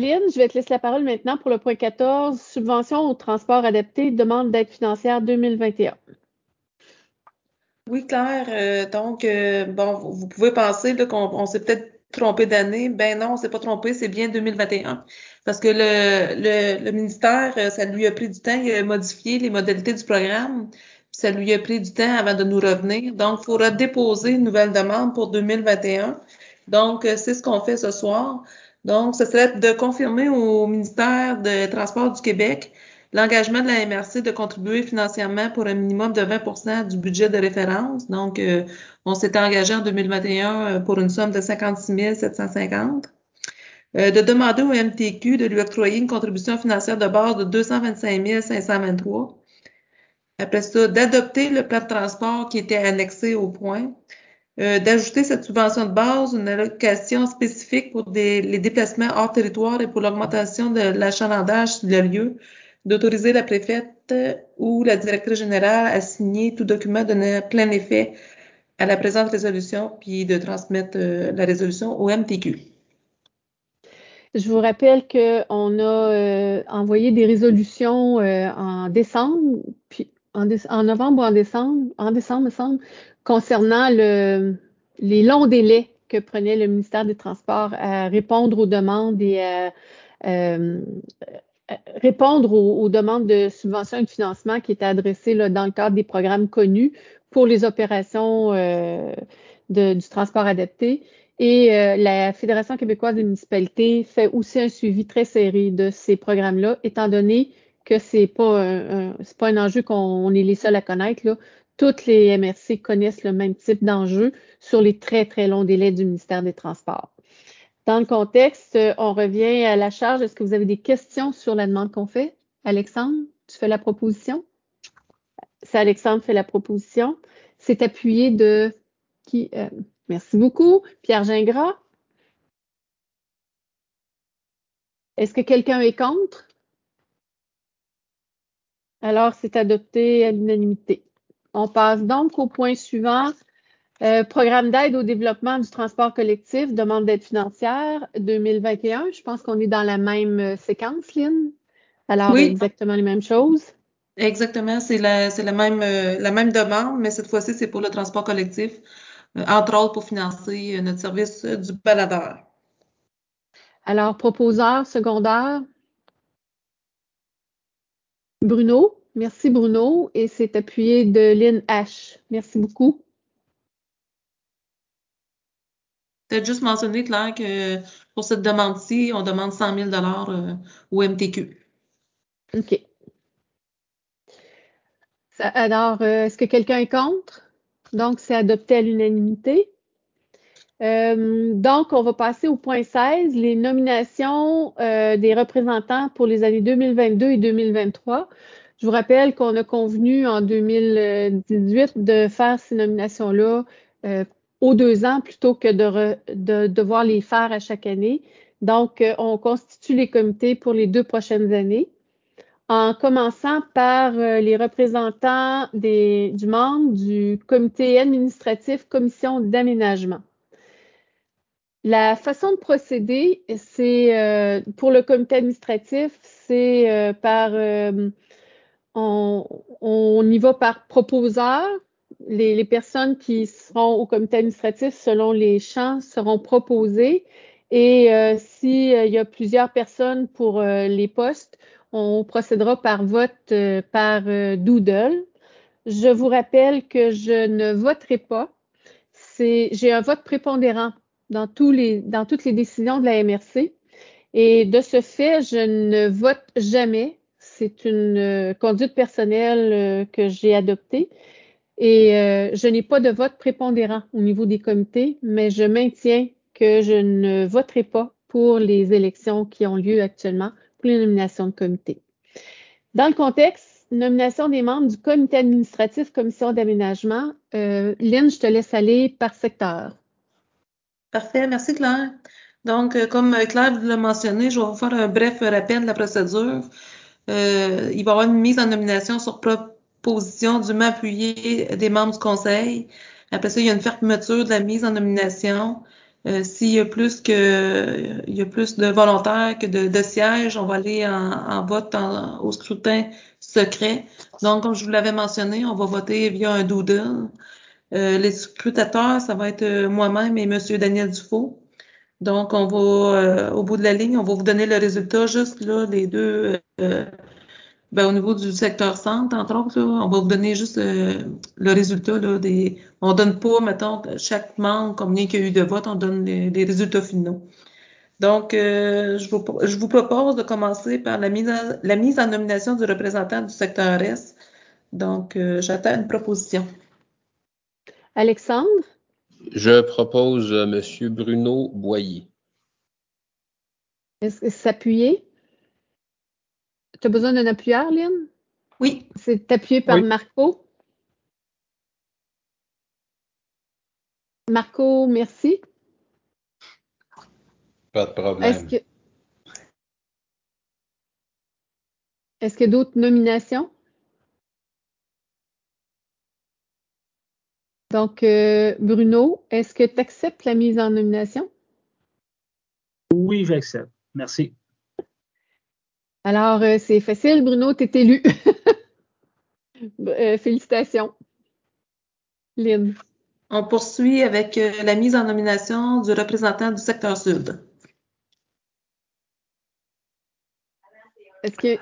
Lynn, je vais te laisser la parole maintenant pour le point 14, subvention au transport adapté, demande d'aide financière 2021. Oui, Claire. Bon, vous pouvez penser là, qu'on s'est peut-être trompé d'année. Ben non, on s'est pas trompé, c'est bien 2021. Parce que le ministère, ça lui a pris du temps, il a modifié les modalités du programme, puis ça lui a pris du temps avant de nous revenir. Donc, il faudra déposer une nouvelle demande pour 2021. Donc, c'est ce qu'on fait ce soir. Donc, ce serait de confirmer au ministère des Transports du Québec l'engagement de la MRC de contribuer financièrement pour un minimum de 20% du budget de référence. Donc, on s'était engagé en 2021 pour une somme de 56 750. De demander au MTQ de lui octroyer une contribution financière de base de 225 523. Après ça, d'adopter le plan de transport qui était annexé au point. D'ajouter cette subvention de base une allocation spécifique pour les déplacements hors territoire et pour l'augmentation de l'achalandage sur le lieu, d'autoriser la préfète ou la directrice générale à signer tout document donnant plein effet à la présente résolution, puis de transmettre la résolution au MTQ. Je vous rappelle qu'on a envoyé des résolutions en décembre, puis en novembre ou en décembre, me semble, concernant les longs délais que prenait le ministère des Transports à répondre aux demandes et à répondre aux demandes de subvention et de financement qui étaient adressées là, dans le cadre des programmes connus pour les opérations du transport adapté. Et la Fédération québécoise des municipalités fait aussi un suivi très serré de ces programmes-là, étant donné que c'est pas un enjeu qu'on est les seuls à connaître, là. Toutes les MRC connaissent le même type d'enjeu sur les très, très longs délais du ministère des Transports. Dans le contexte, on revient à la charge. Est-ce que vous avez des questions sur la demande qu'on fait? Alexandre, tu fais la proposition? C'est Alexandre qui fait la proposition. C'est appuyé de qui? Merci beaucoup. Pierre Gingras. Est-ce que quelqu'un est contre? Alors, c'est adopté à l'unanimité. On passe donc au point suivant. Programme d'aide au développement du transport collectif, demande d'aide financière 2021. Je pense qu'on est dans la même séquence, Lynn. Alors, Oui, exactement les mêmes choses. exactement. C'est la même demande, mais cette fois-ci, c'est pour le transport collectif, entre autres pour financer notre service du baladeur. Alors, proposeur secondaire, Bruno. Merci, Bruno. Et c'est appuyé de Lynn H. Merci beaucoup. Peut-être juste mentionner, Claire, que pour cette demande-ci, on demande 100 000 au MTQ. OK. Alors, est-ce que quelqu'un est contre? Donc, c'est adopté à l'unanimité. Donc, on va passer au point 16, les nominations des représentants pour les années 2022 et 2023. Je vous rappelle qu'on a convenu en 2018 de faire ces nominations-là aux 2 ans plutôt que de devoir les faire à chaque année. Donc, on constitue les comités pour les 2 prochaines années, en commençant par les représentants du membre du comité administratif commission d'aménagement. La façon de procéder, c'est pour le comité administratif, c'est on y va par proposeur. Les personnes qui seront au comité administratif selon les champs seront proposées. Et s'il y a plusieurs personnes pour les postes, on procédera par vote par doodle. Je vous rappelle que je ne voterai pas. J'ai un vote prépondérant dans toutes les décisions de la MRC. Et de ce fait, je ne vote jamais. C'est une conduite personnelle que j'ai adoptée. Et je n'ai pas de vote prépondérant au niveau des comités, mais je maintiens que je ne voterai pas pour les élections qui ont lieu actuellement pour les nominations de comité. Dans le contexte, nomination des membres du comité administratif commission d'aménagement. Lynn, je te laisse aller par secteur. Parfait, merci Claire. Donc, comme Claire l'a mentionné, je vais vous faire un bref rappel de la procédure. Il va y avoir une mise en nomination sur proposition dûment appuyée des membres du conseil. Après ça, il y a une fermeture de la mise en nomination. S'il y a il y a plus de volontaires que de sièges, on va aller en vote au scrutin secret. Donc, comme je vous l'avais mentionné, on va voter via un doodle. Les scrutateurs, ça va être moi-même et Monsieur Daniel Dufault. Donc, on va, au bout de la ligne, on va vous donner le résultat juste là, les deux. Au niveau du secteur centre, entre autres, là, on va vous donner juste le résultat là, On donne pas, mettons, chaque membre combien il y a eu de votes, on donne les résultats finaux. Donc, je vous propose de commencer par la mise en nomination du représentant du secteur Est. Donc, j'attends une proposition. Alexandre, Je propose Monsieur Bruno Boyer. est-ce que c'est appuyé? Tu as besoin d'un appuyeur, Lynn? Oui. C'est appuyé par Oui. Marco. Marco, merci. Pas de problème. Est-ce qu'il y a d'autres nominations? Donc, Bruno, est-ce que tu acceptes la mise en nomination? Oui, j'accepte. Merci. Alors, c'est facile, Bruno, tu es élu. Félicitations. Lynn. On poursuit avec la mise en nomination du représentant du secteur Sud. Est-ce que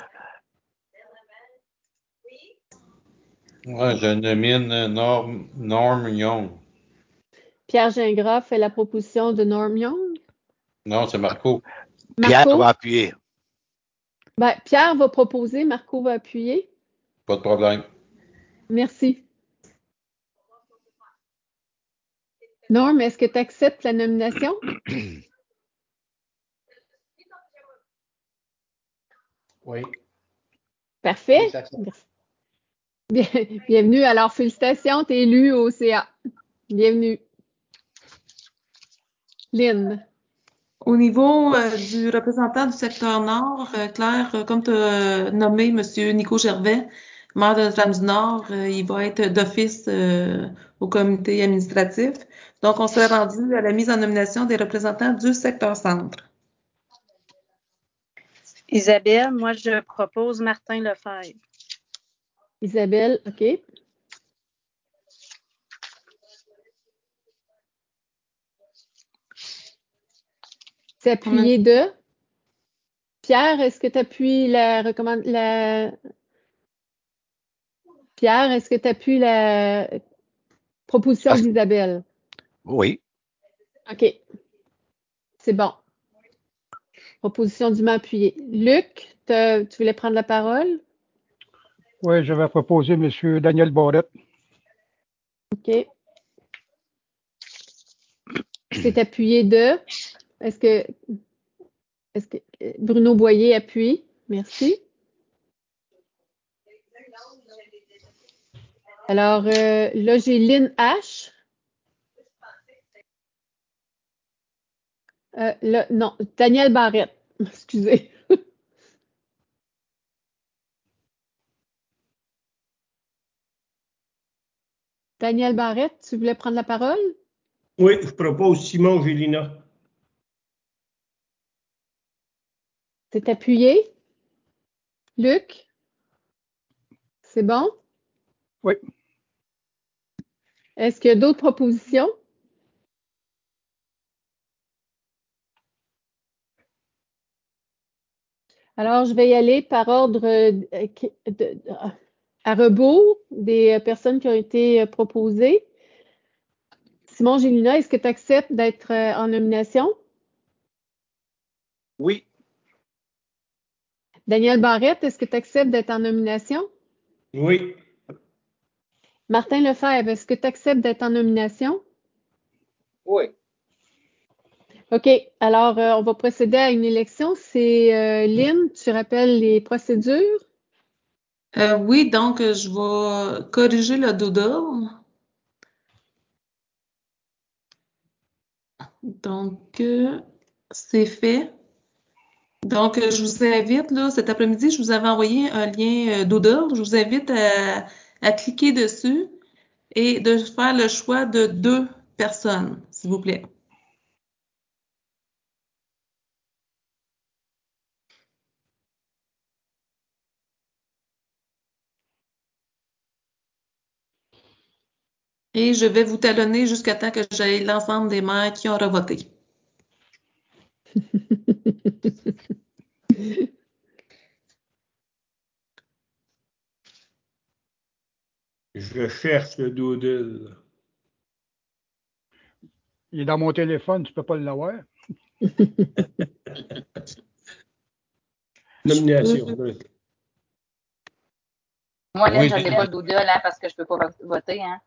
Moi, je nomine Norm Young. Pierre Gingras fait la proposition de Norm Young? Non, c'est Marco. Pierre Marco? va appuyer. Ben, Pierre va proposer, Marco va appuyer. Pas de problème. Merci. Norm, est-ce que tu acceptes la nomination? Oui. Parfait. Oui, j'accepte. Bienvenue. Alors, félicitations, tu es élu au CA. Bienvenue. Lynn. Au niveau du représentant du secteur Nord, Claire, comme tu as nommé M. Nico Gervais, maire de Notre-Dame-du-Nord, il va être d'office au comité administratif. Donc, on serait rendu à la mise en nomination des représentants du secteur Centre. Isabelle, moi, je propose Martin Lefebvre. Isabelle, OK. C'est appuyé de? Pierre, est-ce que tu appuies Pierre, est-ce que tu appuies la proposition d'Isabelle? Oui. OK. C'est bon. Proposition dûment appuyée. Luc, tu voulais prendre la parole? Oui, je vais proposer M. Daniel Barrette. OK. C'est appuyé de? Est-ce que Bruno Boyer appuie? Merci. Alors, là, j'ai Lynn H. Non, Daniel Barrette. Excusez. Daniel Barrette, tu voulais prendre la parole? Oui, je propose Simon Gélina. C'est appuyé? Luc? C'est bon? Oui. Est-ce qu'il y a d'autres propositions? Alors, je vais y aller par ordre à rebours des personnes qui ont été proposées. Simon Gélina, est-ce que tu acceptes d'être en nomination? Oui. Daniel Barrette, est-ce que tu acceptes d'être en nomination? Oui. Martin Lefebvre, est-ce que tu acceptes d'être en nomination? Oui. OK. Alors, on va procéder à une élection. C'est Lynn, tu rappelles les procédures? Oui, donc je vais corriger le doodle. Donc, c'est fait. Donc, je vous invite, là, cet après-midi, je vous avais envoyé un lien Doodle. Je vous invite à cliquer dessus et de faire le choix de 2 personnes, s'il vous plaît. Et je vais vous talonner jusqu'à temps que j'aie l'ensemble des maires qui ont revoté. Je cherche le doodle. Il est dans mon téléphone, tu peux pas l'avoir. Nomination. Moi, Lynn, Oui, je n'ai pas le doodle parce que je ne peux pas voter. Hein.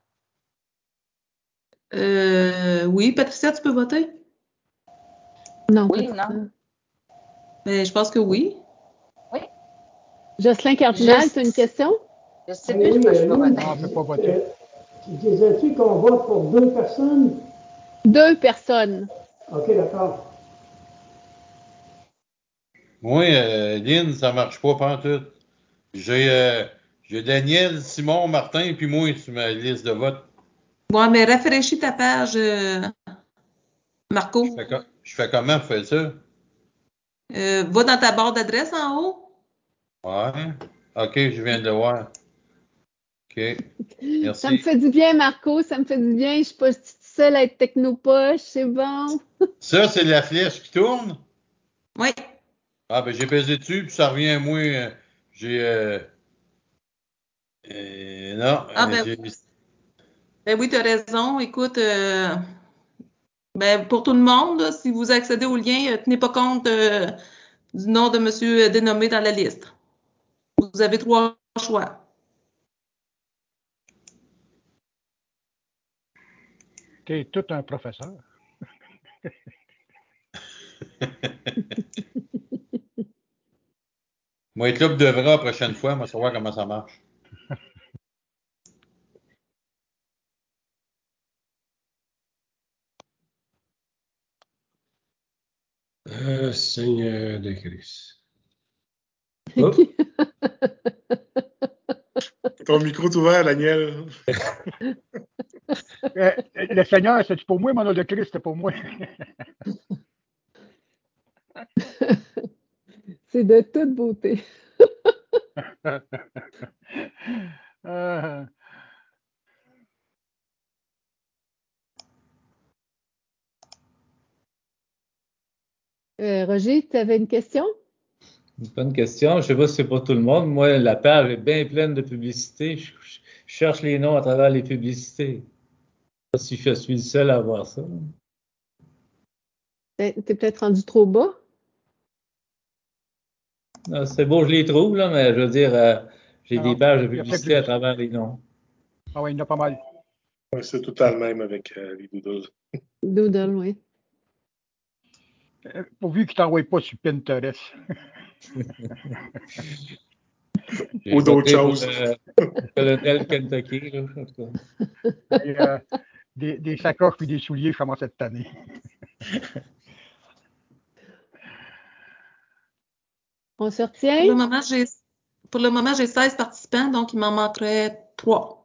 Oui, Patricia, tu peux voter? Non, Oui, pas non? Mais je pense que oui. Oui. Jocelyn Cardinal, Juste- tu as une question? Je ne sais plus ce que je peux voter. Non, on ne peut pas voter. Disais-tu qu'on vote pour 2 personnes? 2 personnes. OK, d'accord. Moi, Lynn, ça marche pas pantoute. J'ai Daniel, Simon, Martin, puis moi sur ma liste de vote. Ouais, mais rafraîchis ta page, Marco. Je fais comment pour faire ça? Va dans ta barre d'adresse en haut. Ouais. OK, je viens de le voir. OK. Merci. Ça me fait du bien, Marco, ça me fait du bien. Je suis pas toute seule à être technopoche, c'est bon. Ça, c'est la flèche qui tourne? Oui. Ah, ben j'ai pesé dessus, puis ça revient à moi. J'ai. Non, Ah, ben oui, tu as raison. Écoute, ben, pour tout le monde, là, si vous accédez au lien, tenez pas compte du nom de monsieur dénommé dans la liste. Vous avez 3 choix. Tu es tout un professeur. Moi, être là pour de vrai la prochaine fois, moi, savoir comment ça marche. Seigneur de Christ. Oh. Ton micro est ouvert, Daniel. Le Seigneur, c'est pour moi, mon nom de Christ, c'est pour moi. C'est de toute beauté. Roger, tu avais une question? Une bonne question. Je ne sais pas si c'est pour tout le monde. Moi, la page est bien pleine de publicités. Je cherche les noms à travers les publicités. Je ne sais pas si je suis le seul à voir ça. T'es peut-être rendu trop bas? Non, c'est beau, je les trouve, là, mais je veux dire, j'ai des pages de il y a peut-être publicité à travers les noms. Ah oui, il y en a pas mal. Ouais, c'est tout le même avec les doodles. Doodle, oui. Pourvu qu'il ne t'envoie pas sur Pinterest. Ou d'autres choses. Colonel Kentucky, là, en tout cas. Des sacoches et des souliers, je commence cette année. On se retient? Pour le moment, j'ai 16 participants, donc il m'en manquerait 3.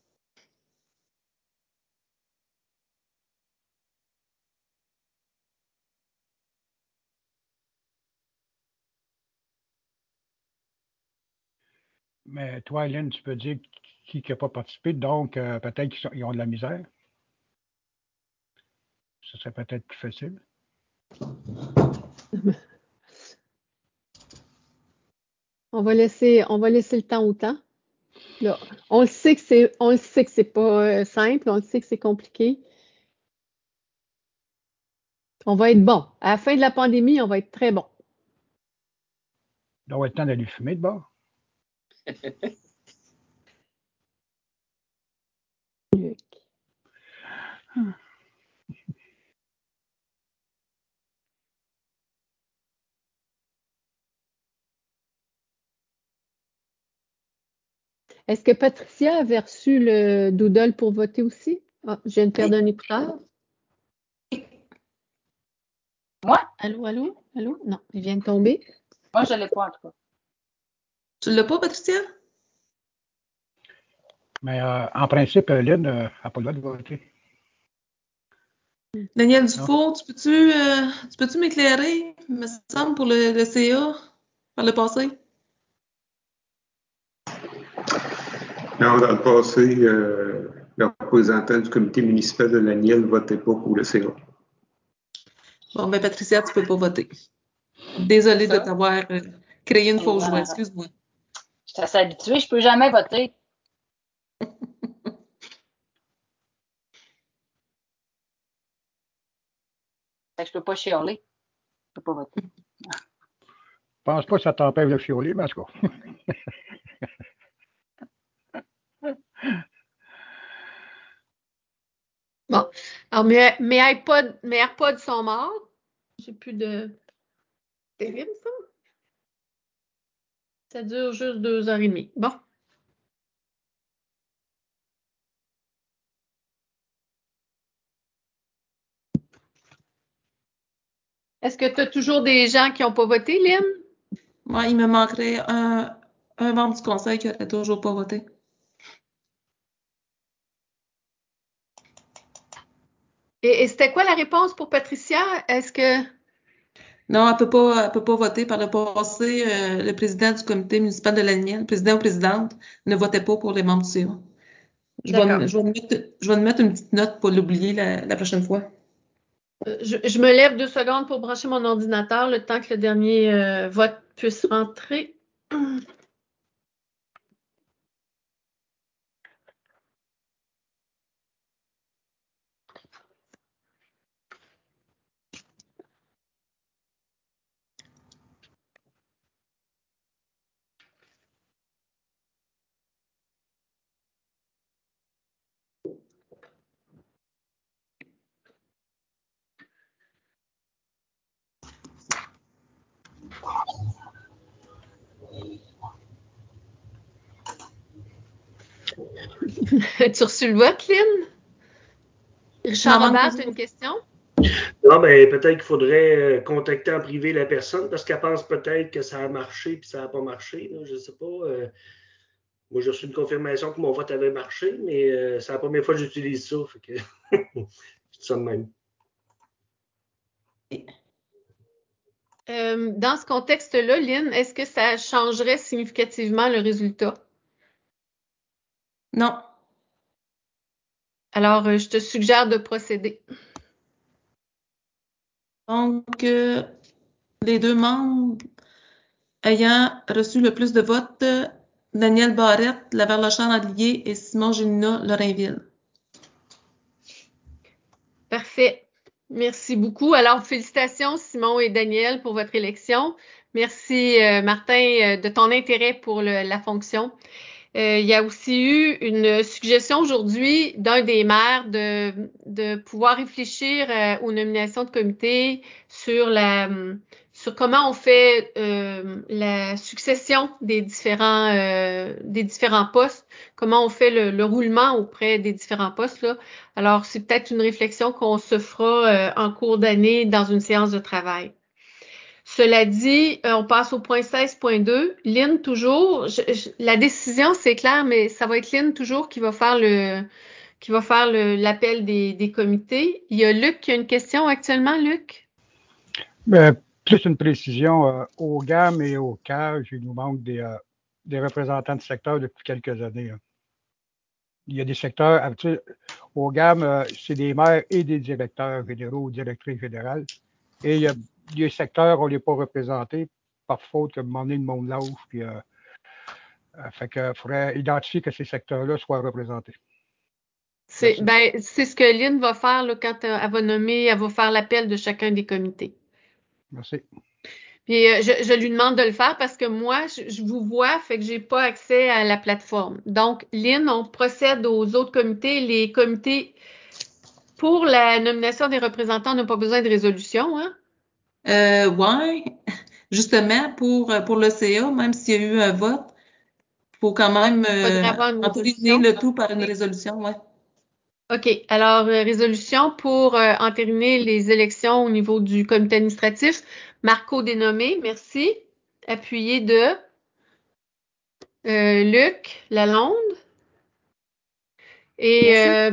Mais toi, Hélène, tu peux dire qui n'a pas participé, donc peut-être qu'ils ont de la misère. Ce serait peut-être plus facile. On va laisser le temps au temps. Là, on le sait que c'est pas simple, on le sait que c'est compliqué. On va être bon. À la fin de la pandémie, on va être très bon. Il doit être temps d'aller fumer de bord. Est-ce que Patricia avait reçu le doodle pour voter aussi? Ah, je viens de perdre un écouteur. Moi? Allô? Non, il vient de tomber. Moi, je ne l'ai pas, en tout cas. Tu l'as pas, Patricia? Mais en principe, Lynn n'a pas le droit de voter. Daniel Dufault, tu peux-tu m'éclairer, me semble, pour le CA par le passé? Non, dans le passé, le représentant du comité municipal de Laniel ne votait pas pour le CA. Bon, ben Patricia, tu peux pas voter. Désolée C'est ça. de t'avoir créé une fausse joie, Ah. excuse-moi. Je suis assez habituée, je peux jamais voter. Fait que je peux pas chialer. Je peux pas voter. Je pense pas que ça t'empêche de fioler, mais en tout cas. Bon. Alors, mes AirPods sont morts. J'ai plus de. Terrible, ça. Ça dure juste 2h30. Bon. Est-ce que tu as toujours des gens qui n'ont pas voté, Lynn? Moi, il me manquerait un membre du conseil qui n'aurait toujours pas voté. Et c'était quoi la réponse pour Patricia? Est-ce que. Non, elle peut pas voter. Par le passé, le président du comité municipal de Laniel, le président ou présidente, ne votait pas pour les membres du CA. Je vais me mettre une petite note pour l'oublier la prochaine fois. Je me lève 2 secondes pour brancher mon ordinateur le temps que le dernier vote puisse rentrer. As-tu reçu le vote, Lynn? Richard Robert, tu as une question? Non, mais peut-être qu'il faudrait contacter en privé la personne parce qu'elle pense peut-être que ça a marché puis ça n'a pas marché. Là, je ne sais pas. Moi, j'ai reçu une confirmation que mon vote avait marché, mais c'est la première fois que j'utilise ça. Fait que je dis ça de même. Dans ce contexte-là, Lynn, est-ce que ça changerait significativement le résultat? Non. Alors, je te suggère de procéder. Donc, les 2 membres ayant reçu le plus de votes, Daniel Barrette, Laverlochamp-Andelier et Simon Gélinas, Lorrainville. Parfait. Merci beaucoup. Alors, félicitations, Simon et Daniel, pour votre élection. Merci, Martin, de ton intérêt pour la fonction. Il y a aussi eu une suggestion aujourd'hui d'un des maires de pouvoir réfléchir aux nominations de comité sur comment on fait la succession des différents postes, comment on fait le roulement auprès des différents postes là. Alors, c'est peut-être une réflexion qu'on se fera en cours d'année dans une séance de travail. Cela dit, on passe au point 16.2. Lynn, toujours. La décision, c'est clair, mais ça va être Lynn toujours qui va faire l'appel des comités. Il y a Luc qui a une question actuellement, Luc? Plus une précision, au GAM et au CAGE, il nous manque des représentants de secteur depuis quelques années. Il y a des secteurs, au GAM, c'est des maires et des directeurs fédéraux ou directrices fédérales. Et il y a des secteurs, on ne les pas représentés par faute que moment donné, le monde lâche. Puis, fait qu'il faudrait identifier que ces secteurs-là soient représentés. C'est ce que Lynn va faire là, quand elle va faire l'appel de chacun des comités. Merci. Puis je lui demande de le faire parce que moi, je vous vois, fait que j'ai pas accès à la plateforme. Donc, Lynn, on procède aux autres comités. Les comités pour la nomination des représentants n'ont pas besoin de résolution, hein? Ouais. Justement, pour le CA, même s'il y a eu un vote, il faut quand même entériner le tout par une résolution, ouais. OK. Alors, résolution pour entériner les élections au niveau du comité administratif. Marco dénommé, merci. Appuyé de Luc Lalonde. Et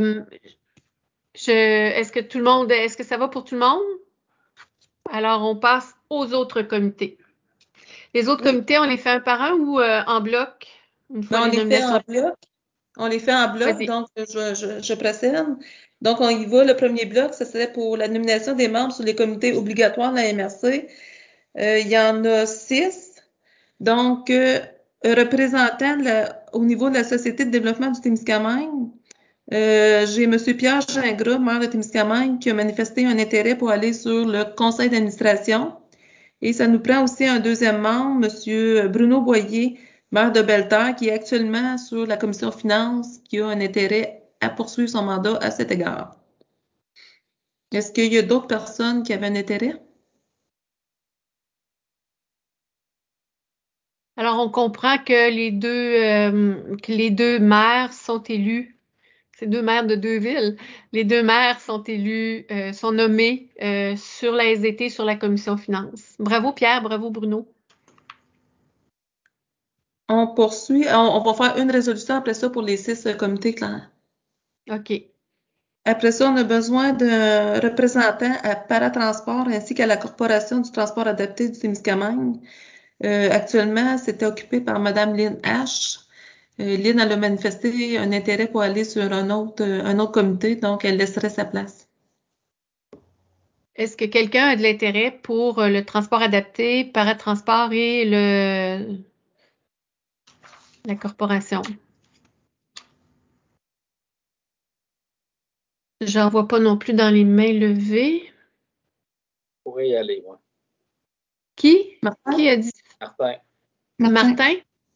est-ce que ça va pour tout le monde? Alors, on passe aux autres comités. Les autres comités, on les fait un par un ou en bloc? Non, on les fait en bloc. On les fait en bloc, Vas-y. donc je procède. Donc, on y va. Le premier bloc, ce serait pour la nomination des membres sur les comités obligatoires de la MRC. Il y en a 6. Donc, représentant au niveau de la Société de développement du Témiscamingue, j'ai M. Pierre Gingras, maire de Témiscamingue, qui a manifesté un intérêt pour aller sur le conseil d'administration. Et ça nous prend aussi un deuxième membre, M. Bruno Boyer, maire de Belle-Terre, qui est actuellement sur la commission finances, qui a un intérêt à poursuivre son mandat à cet égard. Est-ce qu'il y a d'autres personnes qui avaient un intérêt? Alors, on comprend que les deux maires sont élus. C'est 2 maires de 2 villes. Les 2 maires sont élus, sont nommés sur la SDT, sur la commission finances. Bravo Pierre, bravo Bruno. On poursuit. On va faire une résolution après ça pour les 6 comités, Claire. OK. Après ça, on a besoin d'un représentant à Paratransport ainsi qu'à la Corporation du transport adapté du Témiscamingue. Actuellement, c'était occupé par Mme Lynn H. Lynn, elle a manifesté un intérêt pour aller sur un autre comité, donc elle laisserait sa place. Est-ce que quelqu'un a de l'intérêt pour le transport adapté, Paratransport et la corporation? J'en vois pas non plus dans les mains levées. Je pourrais y aller, moi. Qui? Martin? Qui a dit? Martin. Martin?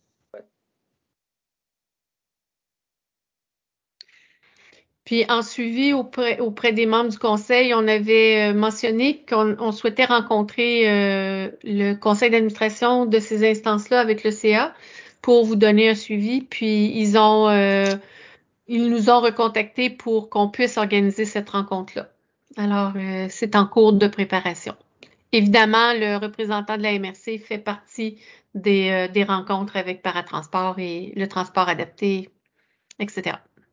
Puis en suivi auprès des membres du conseil, on avait mentionné qu'on souhaitait rencontrer le conseil d'administration de ces instances-là avec le CA pour vous donner un suivi. Puis ils nous ont recontactés pour qu'on puisse organiser cette rencontre-là. Alors, c'est en cours de préparation. Évidemment, le représentant de la MRC fait partie des rencontres avec Paratransport et le transport adapté, etc.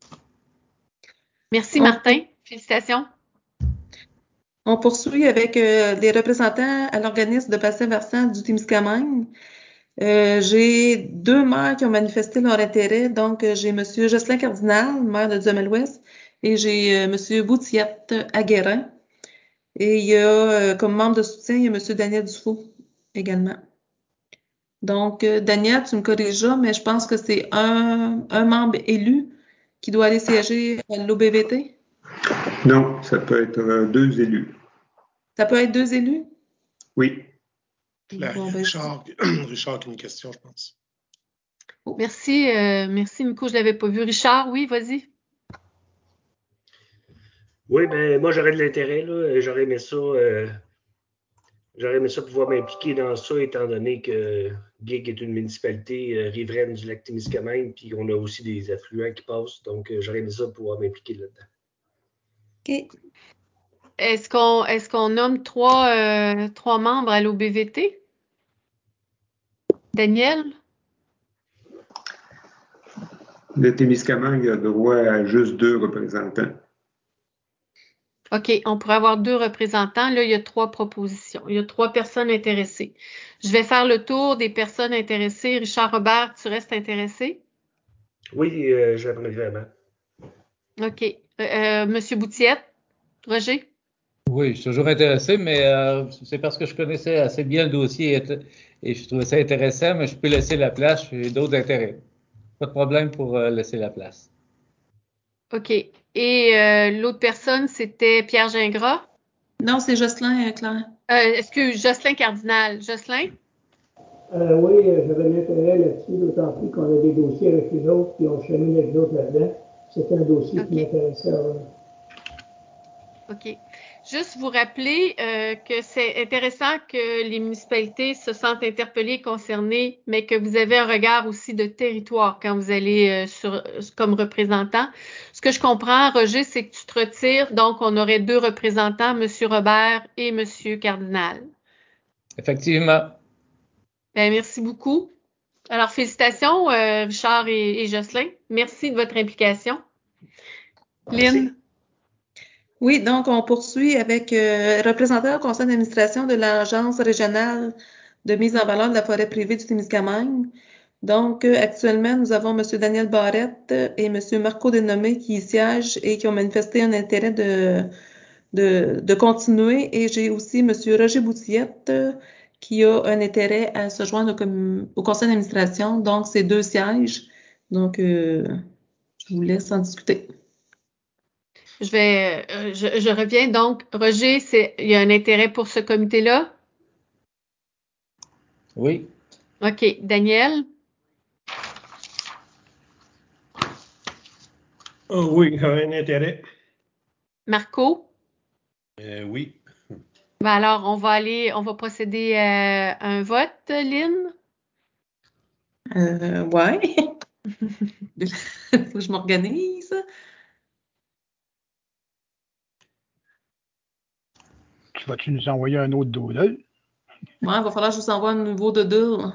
Merci Martin. Félicitations. On poursuit avec les représentants à l'organisme de bassin versant du Témiscamingue. J'ai 2 maires qui ont manifesté leur intérêt. Donc, j'ai M. Jocelyn Cardinal, maire de Duhamel-Ouest, et j'ai M. Boutillette à Guérin. Et il y a comme membre de soutien, il y a M. Daniel Dufault également. Donc, Daniel, tu me corrigeras, mais je pense que c'est un membre élu qui doit aller siéger à l'OBVT. Non, ça peut être 2 élus. Ça peut être 2 élus? Oui. Richard qui a une question, je pense. Merci, Nico, je l'avais pas vu. Richard, oui, vas-y. Oui, ben moi j'aurais de l'intérêt, là. J'aurais aimé ça pouvoir m'impliquer dans ça, étant donné que Gig est une municipalité riveraine du lac Témiscamingue, puis on a aussi des affluents qui passent, donc j'aurais aimé ça pouvoir m'impliquer là-dedans. OK. Est-ce qu'on nomme 3 membres à l'OBVT? Daniel? Le Témiscamingue a droit à juste 2 représentants. OK, on pourrait avoir 2 représentants. Là, il y a 3 propositions. Il y a 3 personnes intéressées. Je vais faire le tour des personnes intéressées. Richard Robert, tu restes intéressé? Oui, j'aimerais vraiment. OK. Monsieur Boutillette? Roger? Oui, je suis toujours intéressé, mais c'est parce que je connaissais assez bien le dossier et je trouvais ça intéressant, mais je peux laisser la place, j'ai d'autres intérêts. Pas de problème pour laisser la place. OK. Et l'autre personne, c'était Pierre Gingras? Non, c'est Jocelyn, Claire. Excuse, Jocelyn Cardinal. Jocelyn? Oui, j'avais l'intérêt là-dessus, d'autant plus qu'on a des dossiers avec les autres, puis on chemine avec d'autres là-dedans. C'est un dossier qui m'intéressait. OK. Juste vous rappeler que c'est intéressant que les municipalités se sentent interpellées et concernées, mais que vous avez un regard aussi de territoire quand vous allez comme représentant. Ce que je comprends, Roger, c'est que tu te retires, donc on aurait 2 représentants, M. Robert et M. Cardinal. Effectivement. Ben, merci beaucoup. Alors, félicitations, Richard et Jocelyn. Merci de votre implication. Lynn? Oui, donc on poursuit avec représentant au conseil d'administration de l'Agence régionale de mise en valeur de la forêt privée du Témiscamingue. Donc, actuellement, nous avons M. Daniel Barrette et M. Marco Denomé qui y siègent et qui ont manifesté un intérêt de continuer. Et j'ai aussi M. Roger Boutillette qui a un intérêt à se joindre au conseil d'administration. Donc, c'est 2 sièges. Donc, je vous laisse en discuter. Je reviens. Donc, Roger, il y a un intérêt pour ce comité-là? Oui. OK. Daniel? Oui, un intérêt. Marco? Oui. Ben alors, on va procéder à un vote, Lynn? Ouais. Faut que je m'organise. Vas-tu nous envoyer un autre doodle? Ouais, il va falloir que je vous envoie un nouveau doodle.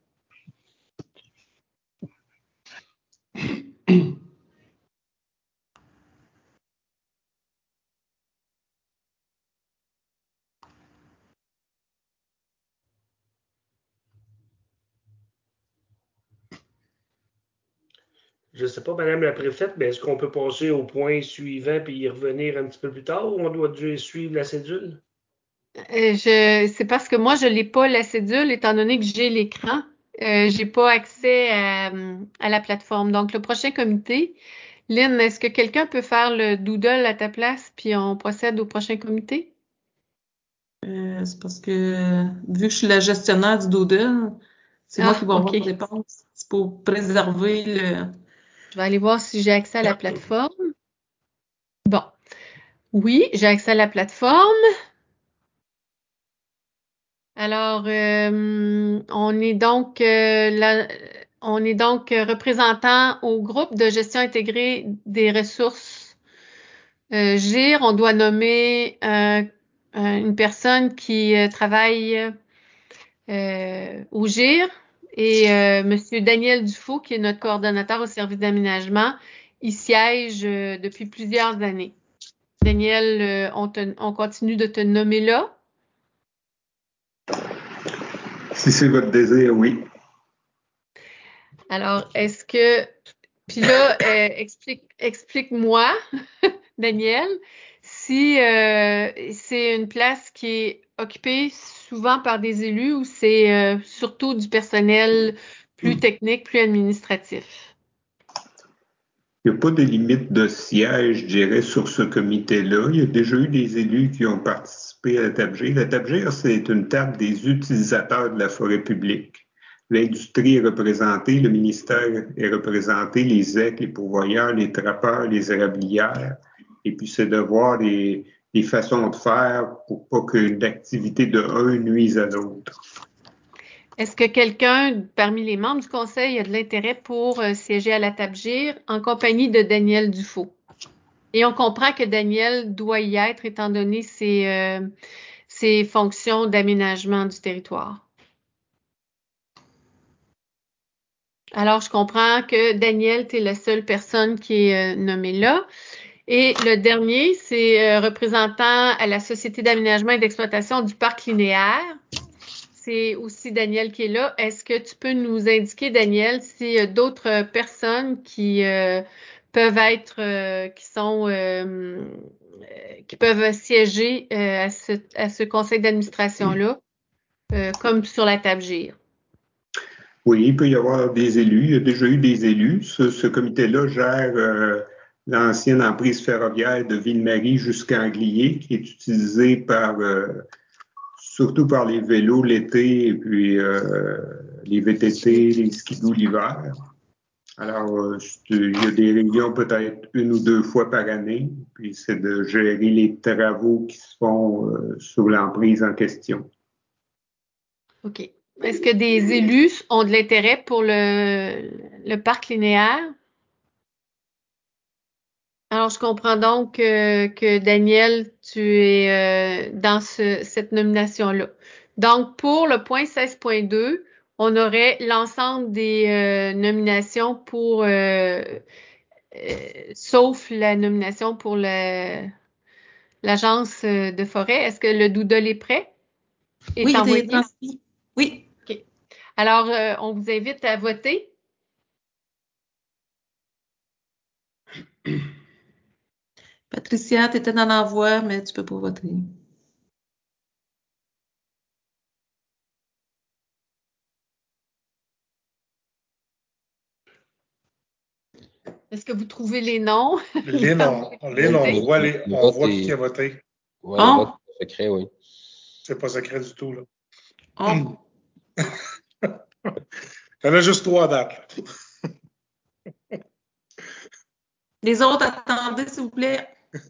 Je ne sais pas, Madame la préfète, mais est-ce qu'on peut passer au point suivant puis y revenir un petit peu plus tard ou on doit suivre la cédule? C'est parce que moi, je l'ai pas la cédule, étant donné que j'ai l'écran. J'ai pas accès à la plateforme. Donc, le prochain comité, Lynn, est-ce que quelqu'un peut faire le doodle à ta place, puis on procède au prochain comité? C'est parce que vu que je suis la gestionnaire du doodle, c'est moi qui vais avoir OK. la réponse. C'est pour préserver le. Je vais aller voir si j'ai accès à la plateforme. Bon. Oui, j'ai accès à la plateforme. Alors, on est donc représentant au groupe de gestion intégrée des ressources GIR. On doit nommer une personne qui travaille au GIR et Monsieur Daniel Dufault, qui est notre coordonnateur au service d'aménagement. Il siège depuis plusieurs années. Daniel, on continue de te nommer là. Si c'est votre désir, oui. Alors, est-ce que... Puis là, explique-moi, Daniel, si c'est une place qui est occupée souvent par des élus ou c'est surtout du personnel plus technique, plus administratif? Il n'y a pas de limite de siège, je dirais, sur ce comité-là. Il y a déjà eu des élus qui ont participé à la TABGIR. La TABGIR, c'est une table des utilisateurs de la forêt publique. L'industrie est représentée, le ministère est représenté, les ZEC, les pourvoyeurs, les trappeurs, les érablières. Et puis, c'est de voir les façons de faire pour pas qu'une activité de un nuise à l'autre. Est-ce que quelqu'un parmi les membres du conseil a de l'intérêt pour siéger à la TABGIR en compagnie de Daniel Dufault? Et on comprend que Daniel doit y être étant donné ses fonctions d'aménagement du territoire. Alors, je comprends que Daniel, tu es la seule personne qui est nommée là. Et le dernier, c'est représentant à la Société d'aménagement et d'exploitation du parc linéaire. C'est aussi Daniel qui est là. Est-ce que tu peux nous indiquer, Daniel, s'il y a d'autres personnes qui peuvent être, qui peuvent siéger à ce conseil d'administration-là, comme sur la table GIR? Oui, il peut y avoir des élus. Il y a déjà eu des élus. Ce comité-là gère l'ancienne emprise ferroviaire de Ville-Marie jusqu'à Anglier, qui est utilisée surtout par les vélos l'été et puis les VTT, les skidoo l'hiver. Alors, il y a des réunions peut-être 1 ou 2 fois par année, puis c'est de gérer les travaux qui se font sur l'emprise en question. OK. Est-ce que des élus ont de l'intérêt pour le parc linéaire? Alors, je comprends donc que Daniel, tu es dans cette nomination-là. Donc, pour le point 16.2, on aurait l'ensemble des nominations pour, sauf la nomination pour l'agence de forêt. Est-ce que le doodle est prêt? Oui, il est transmis. Oui. OK. Alors, on vous invite à voter. Patricia, tu étais dans l'envoi, mais tu peux pas voter. Est-ce que vous trouvez les noms? Lynn, on voit qui a voté. Oui, le vote est secret, oui. C'est pas secret du tout, là. Oh. Il y en a juste 3 dates. Les autres, attendez, s'il vous plaît.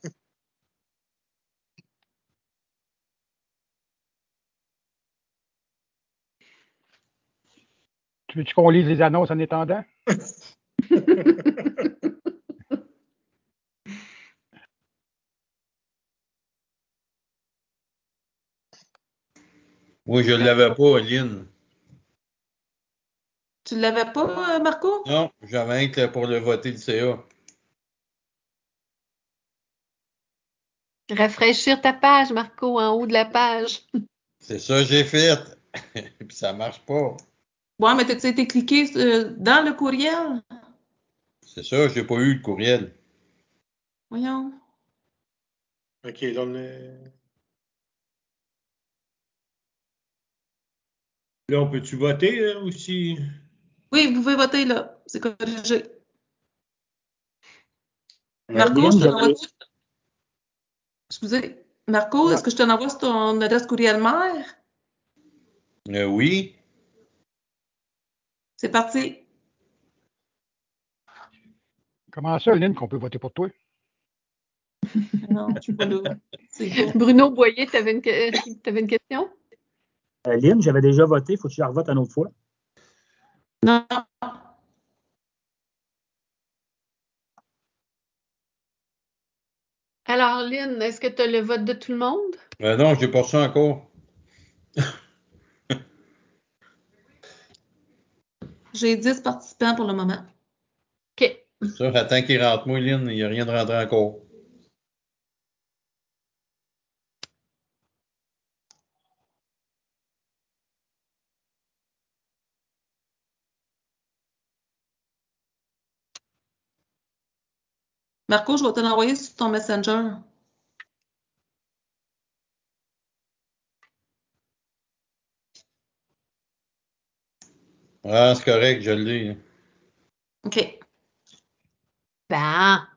Tu veux-tu qu'on lise les annonces en étendant? Oui, je ne l'avais pas, Lynn. Tu ne l'avais pas, Marco? Non, j'avais un que pour le voter du CA. Rafraîchir ta page, Marco, en haut de la page. C'est ça que j'ai fait. Puis ça marche pas. Ouais, mais t'as-tu été cliqué dans le courriel? C'est ça, j'ai pas eu le courriel. Voyons. OK, là, Là, on peut-tu voter aussi? Oui, vous pouvez voter, là. C'est corrigé. Marco, Marco, je te l'envoie. Excusez. Marco, est-ce que je te l'envoie sur ton adresse courriel mère? Oui. C'est parti. Comment ça, Lynn, qu'on peut voter pour toi? Non, je suis pas là. Bruno Boyer, tu avais une question? Lynn, j'avais déjà voté. Faut que je la revote une autre fois? Non. Alors, Lynn, est-ce que tu as le vote de tout le monde? Non, j'ai pas ça encore. J'ai 10 participants pour le moment. OK. Ça, attends qu'il rentre, moi, Lynn. Il n'y a rien de rentré encore. Marco, je vais te l'envoyer sur ton Messenger. Ah, c'est correct, je l'ai. OK. Ben.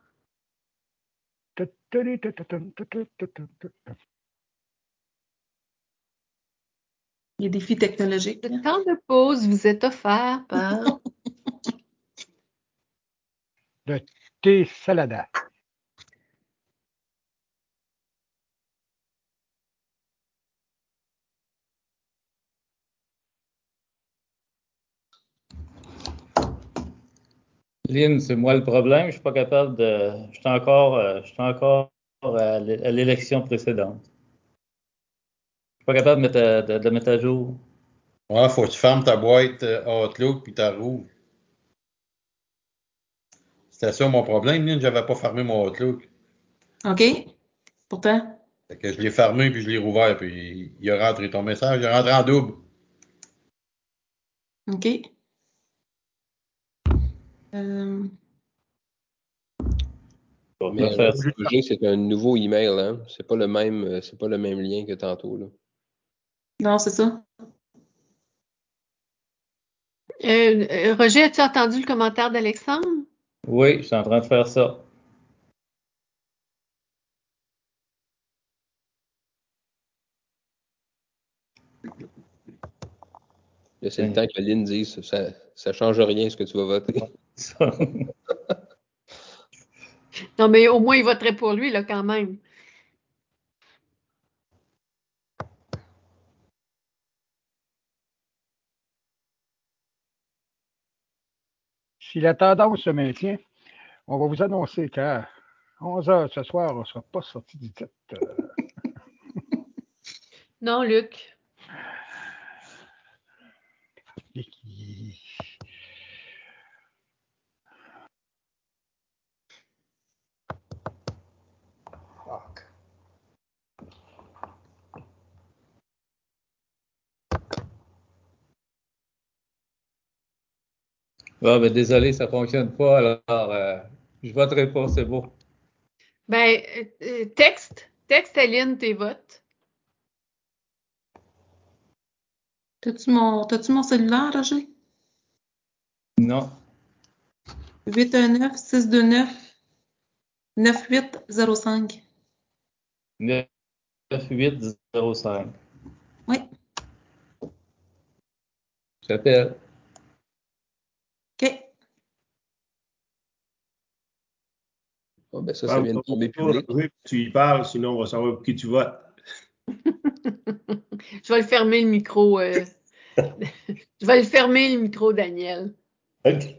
Les défis technologiques. Le temps de pause vous est offert par Le thé salada. Lynn, c'est moi le problème. Je suis pas capable de. Je suis encore à l'élection précédente. Je suis pas capable de mettre à jour. Ouais, faut que tu fermes ta boîte Outlook puis ta rouvres. C'était ça mon problème, Lynn. J'avais pas fermé mon Outlook. OK. Pourtant. Fait que je l'ai fermé puis je l'ai rouvert puis il a rentré ton message. Il est rentré en double. OK. Mais Roger, c'est un nouveau email, hein? C'est pas le même lien que tantôt, là. Non, c'est ça. Roger, as-tu entendu le commentaire d'Alexandre? Oui, je suis en train de faire ça. Là, c'est le temps que Lynn dise ça change rien ce que tu vas voter. Non, mais au moins, il voterait pour lui, là, quand même. Si la tendance se maintient, on va vous annoncer qu'à 11h ce soir, on ne sera pas sorti du titre. Non, Luc. Ah, ben, désolé, ça fonctionne pas, alors je voterai pas, c'est beau. Ben, texte Aline tes votes. T'as-tu mon cellulaire, Roger? Non. 819-629-9805. 9805. Oui. J'appelle. OK. Oh, ben ça vient de tomber public. Tu y parles, sinon on va savoir pour qui tu votes. Je vais le fermer le micro. Je vais le fermer le micro, Daniel. OK.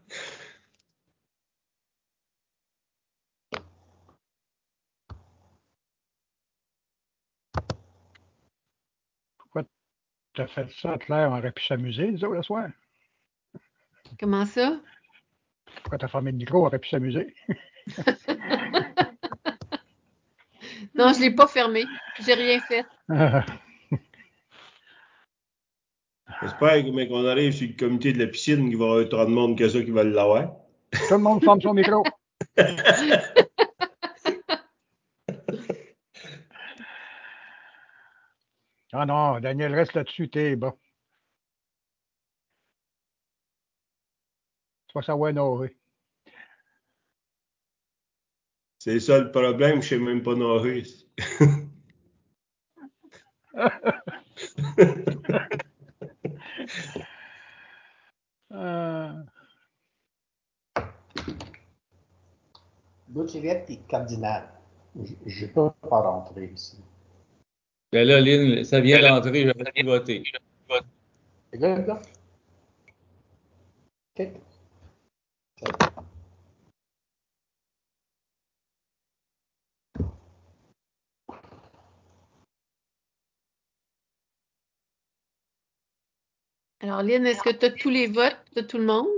Pourquoi tu as fait ça, Claire? On aurait pu s'amuser, nous autres, le soir. Comment ça? Pourquoi tu as fermé le micro? On aurait pu s'amuser. Non, je ne l'ai pas fermé. J'ai rien fait. J'espère que, qu'on arrive sur le comité de la piscine, qu'il va y avoir autant de monde que ça qui va l'avoir. Tout le monde ferme son micro. Ah non, Daniel, reste là-dessus, t'es bon. Tu vas savoir nager. C'est ça le problème, je ne sais même pas nager. Bouchevette et Cardinal. Je ne peux pas rentrer ici. Ben là, Lynn, ça vient d'entrer, j'aurais pu voter. C'est good, là? OK. Alors, Lynn, est-ce que tu as tous les votes de tout le monde?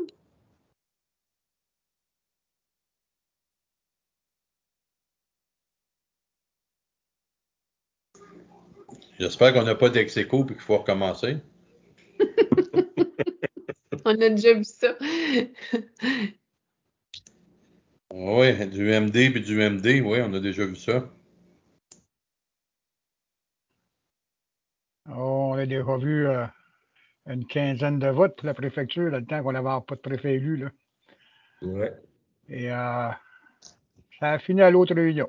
J'espère qu'on n'a pas d'ex-écho et qu'il faut recommencer. On a déjà vu ça. Oui, du MD puis du MD, oui, on a déjà vu ça. On a déjà vu une quinzaine de votes pour la préfecture, là, le temps qu'on n'avait pas de préfet élu. Là. Ouais. Et ça a fini à l'autre réunion.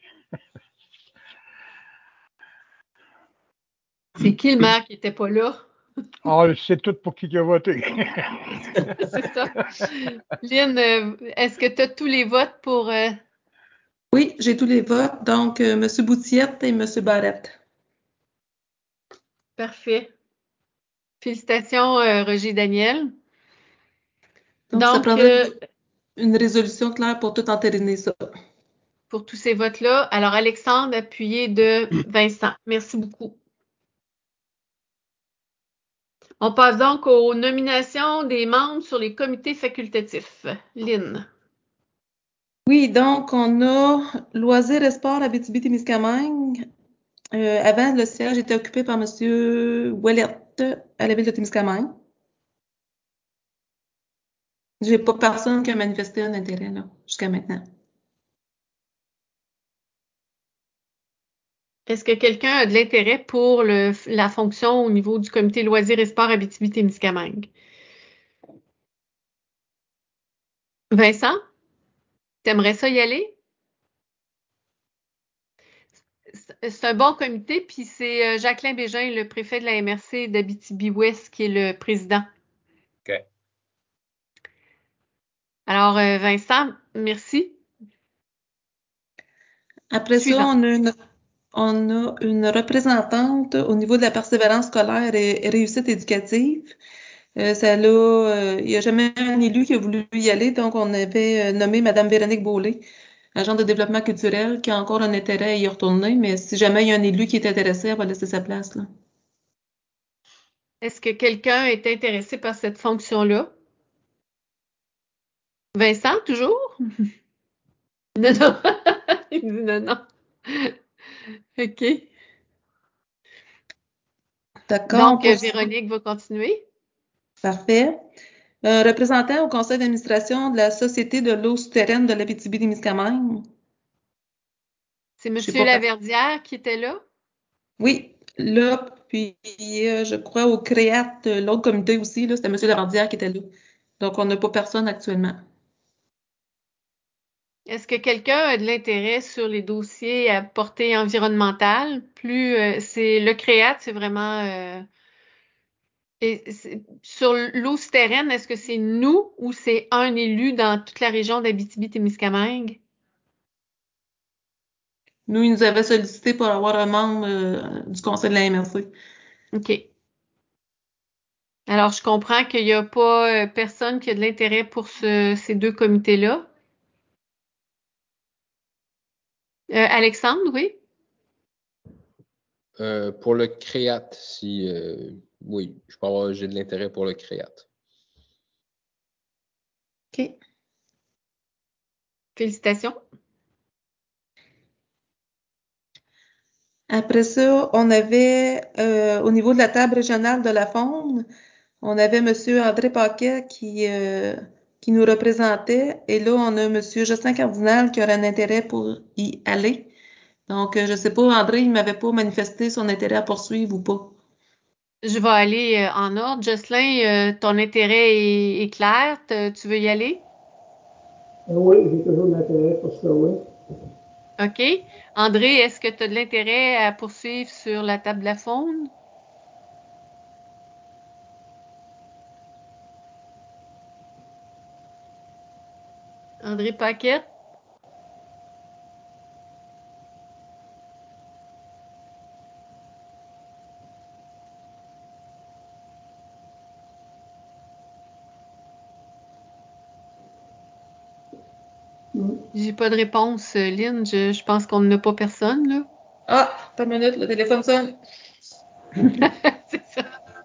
C'est qui le maire qui n'était pas là? On le sait tout pour qui a voté. C'est ça. Lynn, est-ce que tu as tous les votes pour... Oui, j'ai tous les votes. Donc, M. Boutiette et M. Barrette. Parfait. Félicitations, Roger Daniel. Donc ça prendrait une résolution claire pour tout entériner ça. Pour tous ces votes-là. Alors, Alexandre, appuyé de Vincent. Merci beaucoup. On passe donc aux nominations des membres sur les comités facultatifs. Lynn. Oui, donc on a Loisirs et Sports Abitibi-Témiscamingue. Avant, le siège était occupé par M. Ouellette à la ville de Témiscamingue. J'ai pas personne qui a manifesté un intérêt là, jusqu'à maintenant. Est-ce que quelqu'un a de l'intérêt pour la fonction au niveau du comité Loisirs et Sports Abitibi-Témiscamingue? Vincent? T'aimerais ça y aller? C'est un bon comité, puis c'est Jacqueline Bégin, le préfet de la MRC d'Abitibi-Ouest, qui est le président. OK. Alors, Vincent, merci. Après Suivant. ça, on a une représentante au niveau de la persévérance scolaire et réussite éducative. Il n'y a jamais un élu qui a voulu y aller, donc on avait nommé Mme Véronique Beaulé, agente de développement culturel, qui a encore un intérêt à y retourner, mais si jamais il y a un élu qui est intéressé, elle va laisser sa place. Là. Est-ce que quelqu'un est intéressé par cette fonction-là? Vincent, toujours? Non, non. Il dit non, non. OK. D'accord. Donc, Véronique va continuer. Parfait. Un représentant au conseil d'administration de la Société de l'eau souterraine de l'Abitibi-Témiscamingue. C'est M. Laverdière qui était là? Oui, là, puis je crois au CREAT, l'autre comité aussi, là, c'était M. Laverdière qui était là. Donc, on n'a pas personne actuellement. Est-ce que quelqu'un a de l'intérêt sur les dossiers à portée environnementale? C'est le CREAT, c'est vraiment sur l'eau souterraine, est-ce que c'est nous ou c'est un élu dans toute la région d'Abitibi-Témiscamingue? Nous, ils nous avaient sollicité pour avoir un membre du conseil de la MRC. OK. Alors, je comprends qu'il n'y a pas personne qui a de l'intérêt pour ces deux comités-là. Alexandre, oui? Pour le CREAT, oui, j'ai de l'intérêt pour le CREAT. OK. Félicitations. Après ça, on avait, au niveau de la table régionale de la faune, on avait M. André Paquet qui nous représentait. Et là, on a M. Justin Cardinal qui aurait un intérêt pour y aller. Donc, je ne sais pas, André, il ne m'avait pas manifesté son intérêt à poursuivre ou pas. Je vais aller en ordre. Jocelyn, ton intérêt est clair. Tu veux y aller? Oui, j'ai toujours de l'intérêt pour ça, oui. OK. André, est-ce que tu as de l'intérêt à poursuivre sur la table de la faune? André Paquette? J'ai pas de réponse, Lynn. Je pense qu'on n'a pas personne, là. Ah, pas une minute, le téléphone sonne. C'est ça.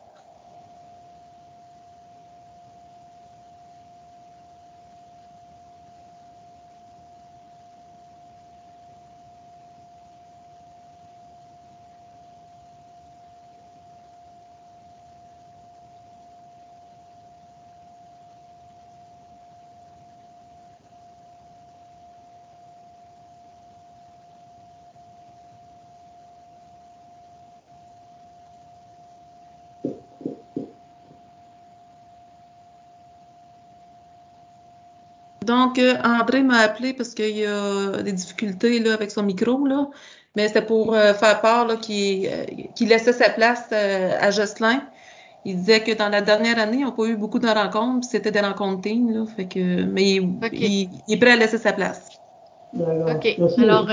Donc, André m'a appelé parce qu'il y a des difficultés là, avec son micro, là. Mais c'était pour faire part là, qu'il laissait sa place à Jocelyn. Il disait que dans la dernière année, ils n'ont pas eu beaucoup de rencontres, puis c'était des rencontres team, là. Fait que, mais il est prêt à laisser sa place. OK. Alors,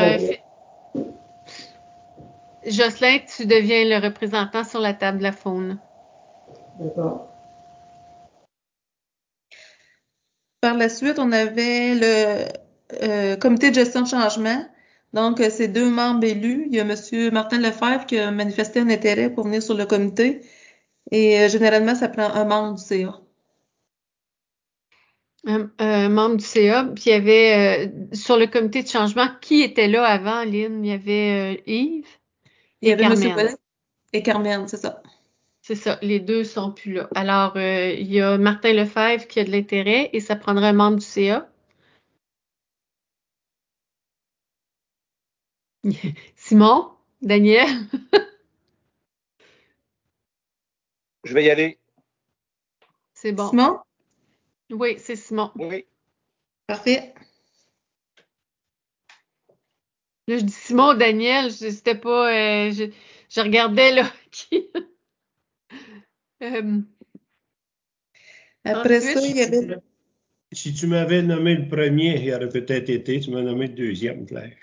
Jocelyn, tu deviens le représentant sur la table de la faune. D'accord. Par la suite, on avait le comité de gestion de changement. Donc, c'est deux membres élus. Il y a M. Martin Lefebvre qui a manifesté un intérêt pour venir sur le comité. Et généralement, ça prend un membre du CA. Un membre du CA. Puis il y avait sur le comité de changement, qui était là avant, Lynn? Il y avait Yves et Carmen. M. Ouellet et Carmen, c'est ça. C'est ça, les deux sont plus là. Alors, il y a Martin Lefebvre qui a de l'intérêt et ça prendra un membre du CA. Simon? Daniel? Je vais y aller. C'est bon. Simon? Oui, c'est Simon. Oui. Parfait. Là, je dis Simon, Daniel, c'était pas... je regardais là qui... Après ensuite, ça, il y avait... Si tu m'avais nommé le premier, il aurait peut-être été. Tu m'as nommé le deuxième, Claire.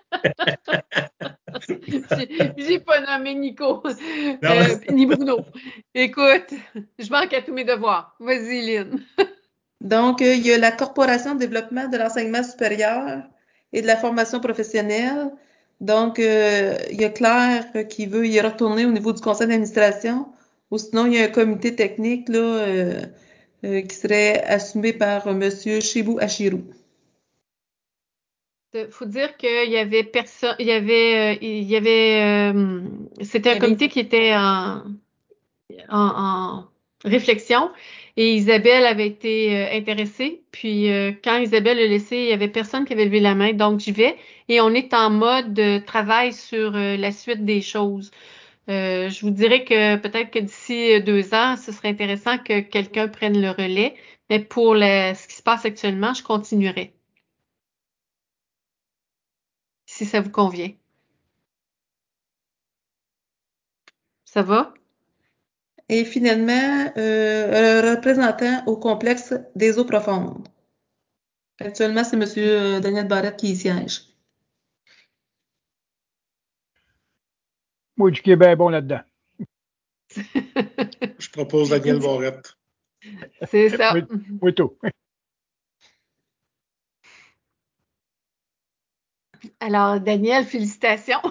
J'ai pas nommé Nico, ni Bruno. Écoute, je manque à tous mes devoirs. Vas-y, Lynn. Donc, il y a la Corporation de développement de l'enseignement supérieur et de la formation professionnelle. Donc, il y a Claire qui veut y retourner au niveau du conseil d'administration. Ou sinon, il y a un comité technique là, qui serait assumé par M. Shibu Ashiru. Faut dire qu'il y avait personne, c'était un comité qui était en réflexion Et Isabelle avait été intéressée. Puis quand Isabelle a laissé, il y avait personne qui avait levé la main. Donc j'y vais. Et on est en mode travail sur la suite des choses. Je vous dirais que peut-être que d'ici 2 ans, ce serait intéressant que quelqu'un prenne le relais. Mais pour ce qui se passe actuellement, je continuerai. Si ça vous convient. Ça va? Et finalement, un représentant au complexe des eaux profondes. Actuellement, c'est M. Daniel Barrette qui y siège. Moi, du qui est bien bon là-dedans. Je propose Daniel Barrette. C'est ça. Oui, tout. Alors, Daniel, félicitations.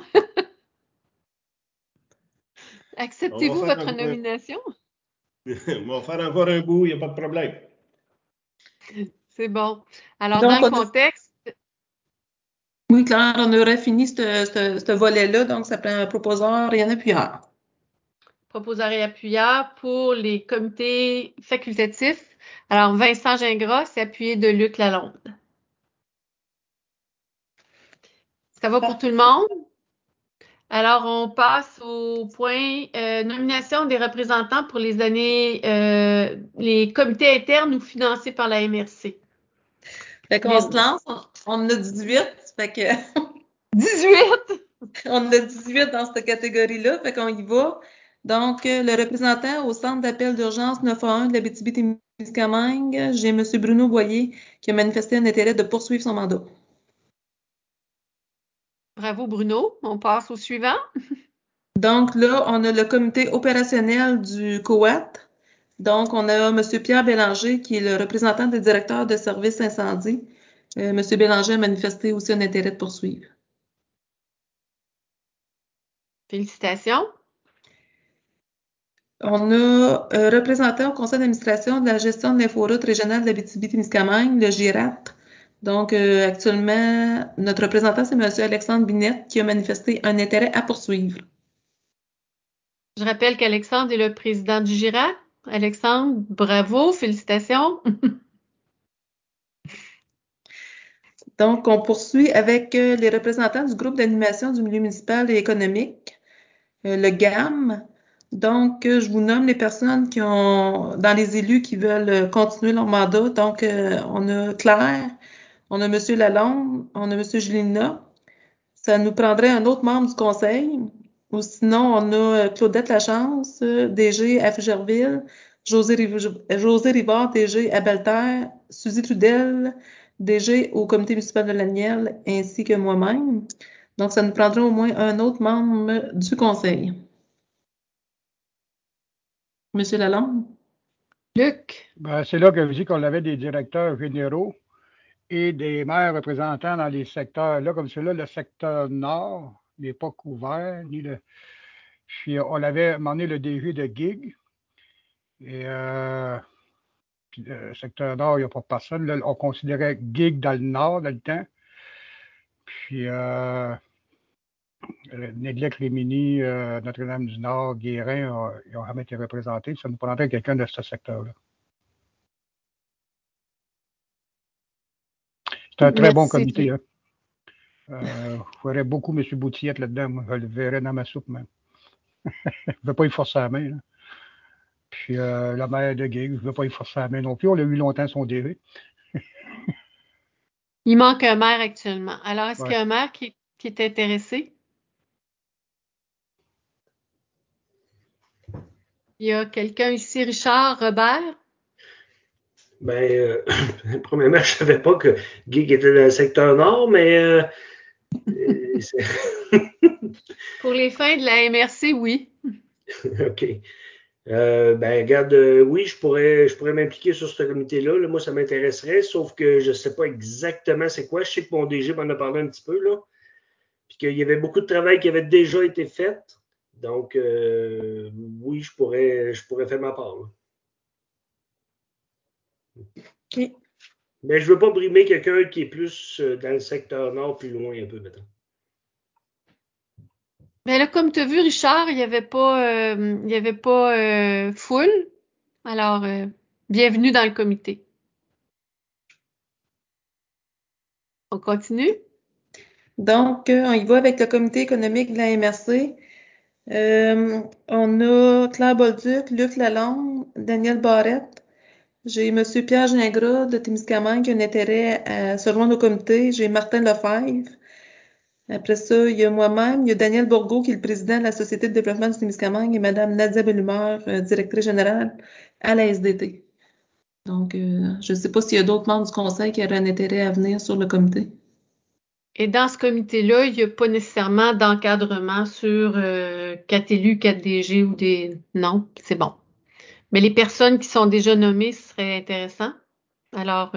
Acceptez-vous votre nomination? On va faire encore un bout, il n'y a pas de problème. C'est bon. Alors, Donc, dans le contexte... Oui, Claire, on aurait fini ce volet-là, donc ça prend un proposeur et un appuyeur. Proposeur et appuyeur pour les comités facultatifs. Alors, Vincent Gingras, c'est appuyé de Luc Lalonde. Ça va pour tout le monde? Alors, on passe au point nomination des représentants pour les années, les comités internes ou financés par la MRC. Fait qu'on se lance, on en a 18, fait que... 18! On en a 18 dans cette catégorie-là, fait qu'on y va. Donc, le représentant au centre d'appel d'urgence 911 de l'Abitibi-Témiscamingue, j'ai M. Bruno Boyer qui a manifesté un intérêt de poursuivre son mandat. Bravo, Bruno. On passe au suivant. Donc là, on a le comité opérationnel du COAT. Donc, on a M. Pierre Bélanger qui est le représentant des directeurs de services incendie. M. Bélanger a manifesté aussi un intérêt de poursuivre. Félicitations. On a représentant au conseil d'administration de la gestion de l'inforoute régionale de l'Abitibi-Témiscamingue, le GIRAT. Donc, actuellement, notre représentant, c'est M. Alexandre Binette qui a manifesté un intérêt à poursuivre. Je rappelle qu'Alexandre est le président du GIRAT. Alexandre, bravo, félicitations. Donc, on poursuit avec les représentants du groupe d'animation du milieu municipal et économique, le GAM. Donc, je vous nomme les personnes qui ont, dans les élus qui veulent continuer leur mandat. Donc, on a Claire, on a M. Lalonde, on a M. Julina. Ça nous prendrait un autre membre du conseil. Ou sinon, on a Claudette Lachance, DG à Fugerville, José Rivard, DG à Belterre, Suzy Trudel, DG au comité municipal de l'Aniel, ainsi que moi-même. Donc, ça nous prendrait au moins un autre membre du conseil. Monsieur Lalonde? Luc? Ben, c'est là que je dis qu'on avait des directeurs généraux et des maires représentants dans les secteurs. Là, comme celui-là, le secteur nord n'est pas couvert. Puis on avait demandé le DG de GIG. Et puis le secteur nord, il n'y a pas personne. Là, on considérait GIG dans le nord, dans le temps. Puis Néglec-Lémini, Notre-Dame-du-Nord, Guérin, ils n'ont jamais été représentés. Ça nous prendrait quelqu'un de ce secteur-là. C'est un très bon comité. Hein. Je ferais beaucoup M. Boutillette là-dedans. Moi, je le verrais dans ma soupe même. Je ne veux pas y forcer la main. Là. Puis la maire de Guig, je ne veux pas y forcer la main non plus. On l'a eu longtemps son DG. Il manque un maire actuellement. Alors, est-ce qu'il y a un maire qui est intéressé? Il y a quelqu'un ici, Richard Robert? Ben, premièrement, je ne savais pas que Guig était dans le secteur nord, mais pour les fins de la MRC, oui. OK. Ben, regarde, oui, je pourrais m'impliquer sur ce comité-là. Là, moi, ça m'intéresserait, sauf que je ne sais pas exactement c'est quoi. Je sais que mon DG m'en a parlé un petit peu, là. Puis qu'il y avait beaucoup de travail qui avait déjà été fait. Donc, oui, je pourrais faire ma part. Là. OK. Mais je ne veux pas brimer quelqu'un qui est plus dans le secteur nord, plus loin un peu, maintenant. Mais là, comme tu as vu, Richard, il n'y avait pas foule. Alors, Bienvenue dans le comité. On continue? Donc, on y va avec le comité économique de la MRC. On a Claire Bolduc, Luc Lalonde, Daniel Barrette. J'ai M. Pierre Gingras de Témiscamingue qui a un intérêt à se joindre au comité. J'ai Martin Lefebvre. Après ça, il y a moi-même, il y a Daniel Bourgault qui est le président de la Société de développement du Témiscamingue et Mme Nadia Bellumeur, directrice générale à la SDT. Donc, je ne sais pas s'il y a d'autres membres du conseil qui auraient un intérêt à venir sur le comité. Et dans ce comité-là, il n'y a pas nécessairement d'encadrement sur 4 élus, 4 DG ou des... Non, c'est bon. Mais les personnes qui sont déjà nommées, ce serait intéressant. Alors,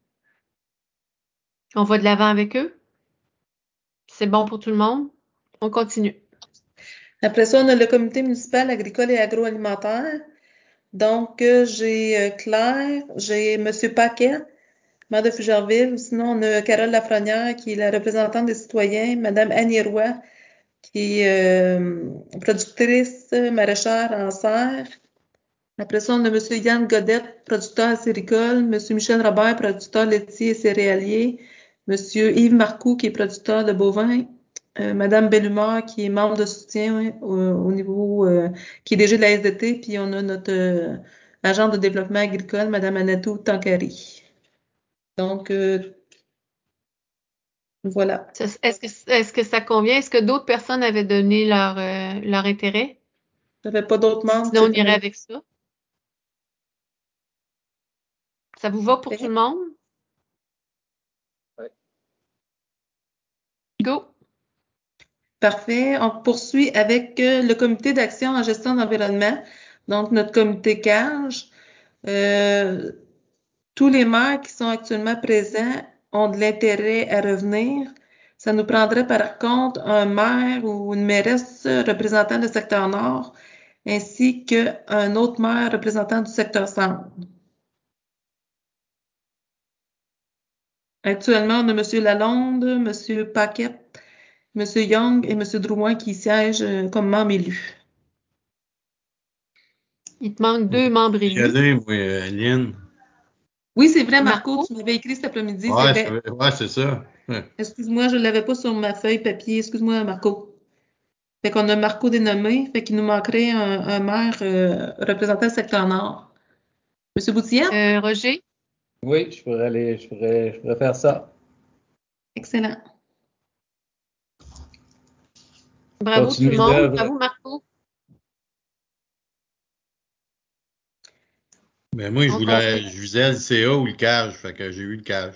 on va de l'avant avec eux. C'est bon pour tout le monde. On continue. Après ça, on a le comité municipal agricole et agroalimentaire. Donc, j'ai Claire, j'ai M. Paquet, maire de Fougerville. Sinon, on a Carole Lafrenière, qui est la représentante des citoyens, Mme Annie Roy, qui est productrice maraîchère en serre. Après ça, on a M. Yann Godette, producteur acéricole, M. Michel Robert, producteur laitier et céréalier, M. Yves Marcoux, qui est producteur de bovins, Mme Bellumeur, qui est membre de soutien au niveau, qui est DG de la SDT, puis on a notre agent de développement agricole, Mme Anatou Tankari. Donc, voilà. Est-ce que ça convient? Est-ce que d'autres personnes avaient donné leur intérêt? Il n'y avait pas d'autres membres. Sinon, on irait avec ça. Ça vous va pour tout le monde? Oui. Go! Parfait. On poursuit avec le comité d'action en gestion d'environnement, donc notre comité CAGE. Tous les maires qui sont actuellement présents ont de l'intérêt à revenir. Ça nous prendrait par contre un maire ou une mairesse représentant le secteur nord, ainsi qu'un autre maire représentant du secteur centre. Actuellement, on a M. Lalonde, M. Paquet, M. Young et M. Drouin qui siègent comme membres élus. Il te manque 2 membres élus. Regardez, moi, Lynn. Oui, c'est vrai, Marco, tu m'avais écrit cet après-midi. Ouais, c'est vrai. ouais, c'est ça. Ouais. Excuse-moi, je ne l'avais pas sur ma feuille papier. Excuse-moi, Marco. Fait qu'on a Marco dénommé, fait qu'il nous manquerait un maire représentant le secteur nord. Monsieur Boutillette? Roger? Oui, je pourrais faire ça. Excellent. Bravo Continue tout le monde. d'œuvre. Bravo Marco. Ben moi, je visais le CA ou le CAGE, fait que j'ai eu le CAGE.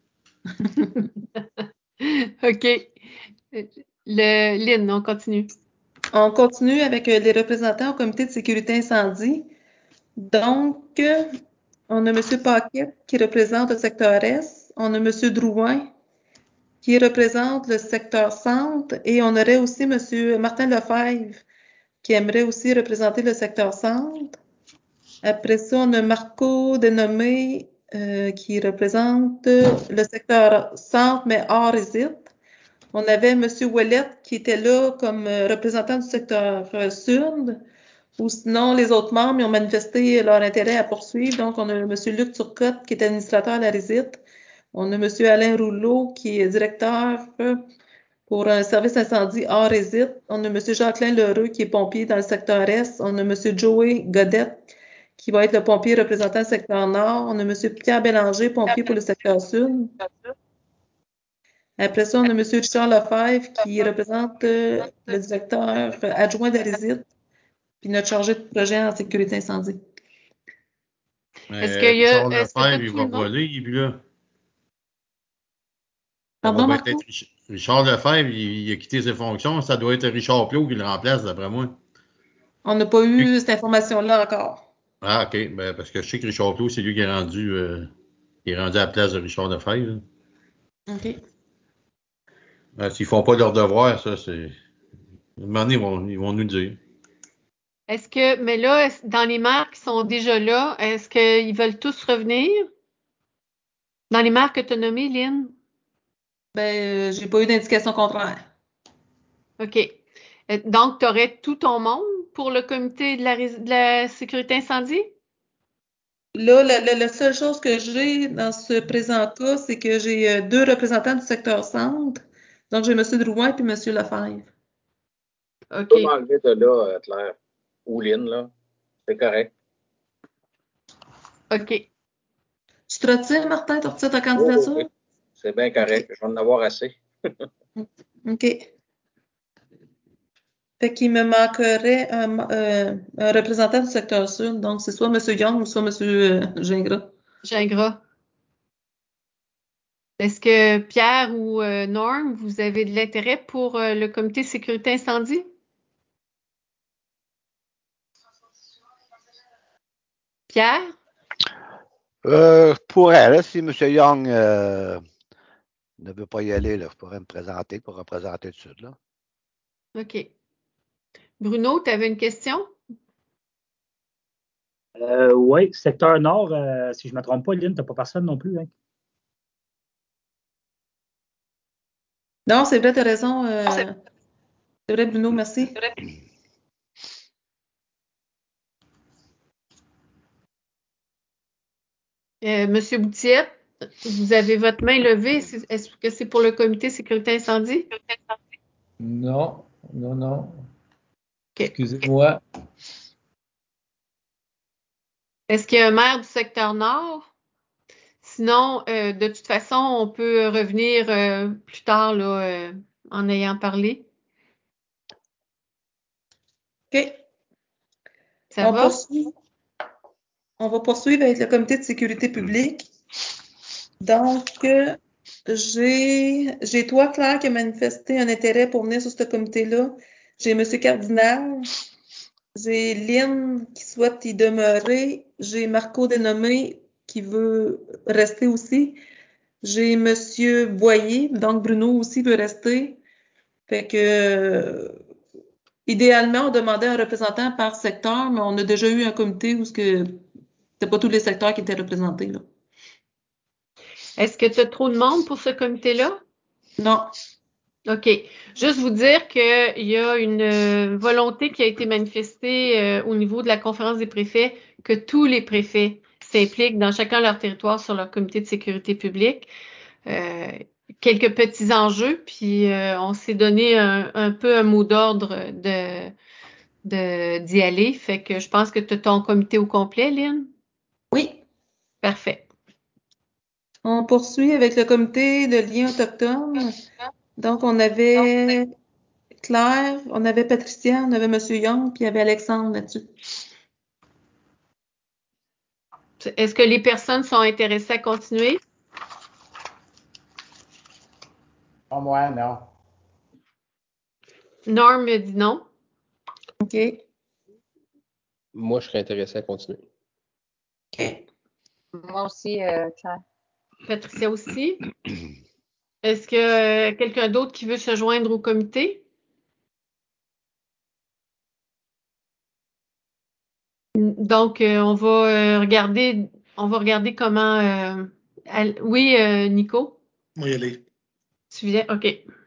OK. Lynn, on continue. On continue avec les représentants au comité de sécurité incendie. Donc, on a M. Paquet qui représente le secteur Est. On a M. Drouin qui représente le secteur centre. Et on aurait aussi M. Martin Lefebvre qui aimerait aussi représenter le secteur centre. Après ça, on a Marco dénommé qui représente le secteur centre, mais hors Isit. On avait M. Ouellette qui était là comme représentant du secteur sud. Ou sinon, les autres membres ils ont manifesté leur intérêt à poursuivre. Donc, on a M. Luc Turcotte qui est administrateur à la Résite. On a M. Alain Rouleau qui est directeur pour un service incendie hors Résite. On a M. Jacqueline Lheureux qui est pompier dans le secteur Est. On a M. Joey Godette qui va être le pompier représentant le secteur Nord. On a M. Pierre Bélanger, pompier pour le secteur Sud. Après ça, on a M. Richard Lefebvre qui représente le directeur adjoint de la Résite, puis notre chargé de projet en sécurité incendie. Est-ce qu'il y a. Richard Lefebvre, il va voler, lui, là. Pardon, Marco? Richard Lefebvre, il a quitté ses fonctions. Ça doit être Richard Plot qui le remplace, d'après moi. On n'a pas eu cette information-là encore. Ah, OK. Ben, parce que je sais que Richard Plot, c'est lui qui est rendu à la place de Richard Lefebvre. OK. S'ils font pas leur devoir, ça, c'est. À un moment donné, ils vont nous le dire. Mais là, dans les maires qui sont déjà là, est-ce qu'ils veulent tous revenir? Dans les maires que tu as nommés, Lynn? Ben, j'ai pas eu d'indication contraire. OK. Donc, tu aurais tout ton monde pour le comité de la sécurité incendie? Là, la seule chose que j'ai dans ce présent cas, c'est que j'ai 2 représentants du secteur centre. Donc, j'ai M. Drouin et M. Lefebvre. Tu peux m'enlever de là, Claire. Ou Lynn, là. C'est correct. OK. Tu te retires, Martin? Tu retires ta candidature? Oui. C'est bien correct. Je vais en avoir assez. OK. Fait qu'il me manquerait un représentant du secteur sud. Donc, c'est soit M. Young ou soit M. Gingras. Gingras. Est-ce que Pierre ou Norm, vous avez de l'intérêt pour le comité sécurité incendie? Pierre? Pourrais, là, si M. Young ne veut pas y aller, là, je pourrais me présenter pour représenter le Sud. Là. OK. Bruno, tu avais une question? Oui, secteur nord, si je ne me trompe pas, Lynn, tu n'as pas personne non plus. Hein? Non, c'est vrai, tu as raison. C'est vrai, Bruno, merci. Monsieur Boutiette, vous avez votre main levée. Est-ce que c'est pour le comité sécurité incendie? Non. Okay. Excusez-moi. Est-ce qu'il y a un maire du secteur nord? Sinon, de toute façon, on peut revenir plus tard là, en ayant parlé. OK. Ça va? On va poursuivre avec le comité de sécurité publique. Donc, j'ai toi, Claire, qui a manifesté un intérêt pour venir sur ce comité-là. J'ai M. Cardinal. J'ai Lynn qui souhaite y demeurer. J'ai Marco Dénommé qui veut rester aussi. J'ai M. Boyer, donc Bruno aussi veut rester. Fait que, idéalement, on demandait un représentant par secteur, mais on a déjà eu un comité où c'était pas tous les secteurs qui étaient représentés, là. Est-ce que tu as trop de monde pour ce comité-là? Non. OK. Juste vous dire qu'il y a une volonté qui a été manifestée au niveau de la conférence des préfets que tous les préfets s'impliquent dans chacun leur territoire sur leur comité de sécurité publique. Quelques petits enjeux, puis on s'est donné un peu un mot d'ordre d'y aller. Fait que je pense que tu as ton comité au complet, Lynn? Oui. Parfait. On poursuit avec le comité de liens autochtones. Donc, on avait Claire, on avait Patricia, on avait M. Young, puis il y avait Alexandre là-dessus. Est-ce que les personnes sont intéressées à continuer? Pas moi, non. Norm me dit non. OK. Moi, je serais intéressé à continuer. OK. Moi aussi, Claire. Patricia aussi. Est-ce que quelqu'un d'autre qui veut se joindre au comité? Donc, on va regarder comment. Oui, Nico? Moi, y aller. Tu viens? OK.